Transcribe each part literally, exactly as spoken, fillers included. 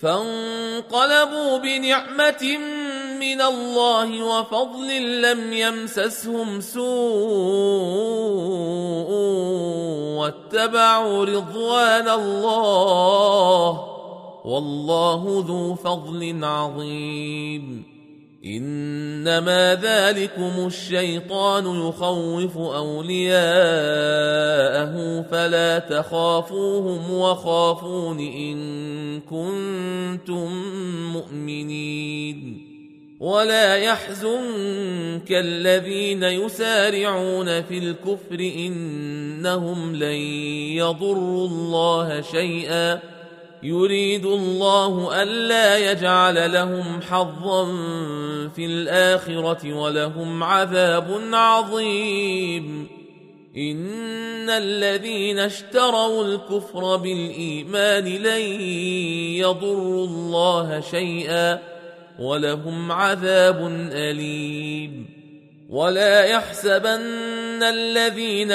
فانقلبوا بنعمة من الله وفضل لم يمسسهم سوء واتبعوا رضوان الله والله ذو فضل عظيم. إنما ذلكم الشيطان يخوف أولياءه فلا تخافوهم وخافون إن كنتم مؤمنين. ولا يحزنك الذين يسارعون في الكفر إنهم لن يضروا الله شيئا يريد الله ألا يجعل لهم حظا في الآخرة ولهم عذاب عظيم. إن الذين اشتروا الكفر بالإيمان لن يضروا الله شيئا ولهم عذاب أليم. ولا يحسبن الذين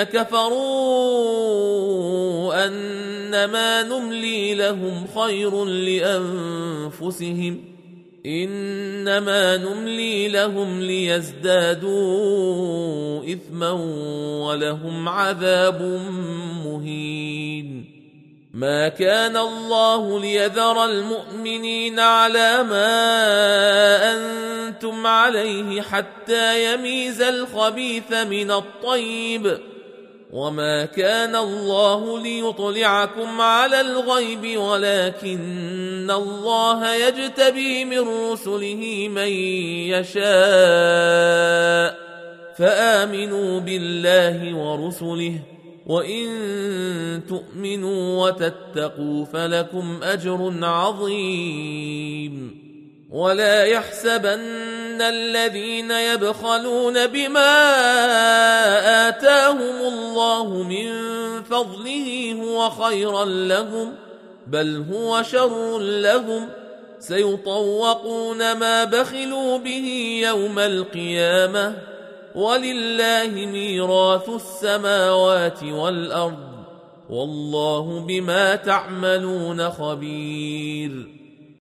كفروا أنما نملي لهم خير لأنفسهم إنما نملي لهم ليزدادوا إثما ولهم عذاب مهين. ما كان الله ليذر المؤمنين على ما أنتم عليه حتى يميز الخبيث من الطيب وما كان الله ليطلعكم على الغيب ولكن الله يجتبي من رسله من يشاء فآمنوا بالله ورسله وإن تؤمنوا وتتقوا فلكم أجر عظيم. ولا يحسبن الذين يبخلون بما آتاهم الله من فضله هو خيرا لهم بل هو شر لهم سيطوقون ما بخلوا به يوم القيامة ولله ميراث السماوات والأرض والله بما تعملون خبير.